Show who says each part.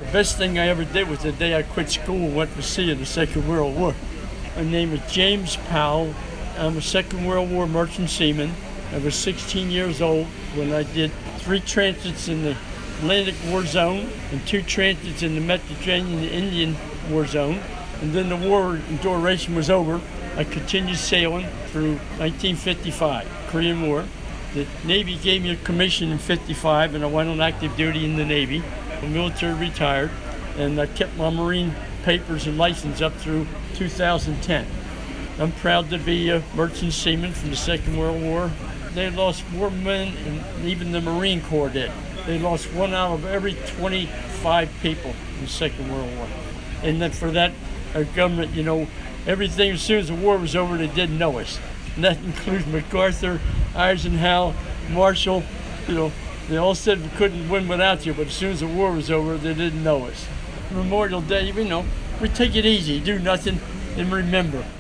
Speaker 1: Best thing I ever did was the day I quit school and went to sea in the Second World War. My name is James Powell. I'm a Second World War merchant seaman. I was 16 years old when I did 3 transits in the Atlantic War Zone and 2 transits in the Mediterranean Indian War Zone. And then the war duration was over. I continued sailing through 1955, Korean War. The Navy gave me a commission in 55 and I went on active duty in the Navy. I'm military retired and I kept my Marine papers and license up through 2010. I'm proud to be a merchant seaman from the Second World War. They lost more men than even the Marine Corps did. They lost 1 out of every 25 people in the Second World War. And then for that, our government, everything, as soon as the war was over, they didn't know us. And that includes MacArthur, Eisenhower, Marshall. They all said we couldn't win without you, but as soon as the war was over, they didn't know us. Memorial Day, we take it easy, do nothing, and remember.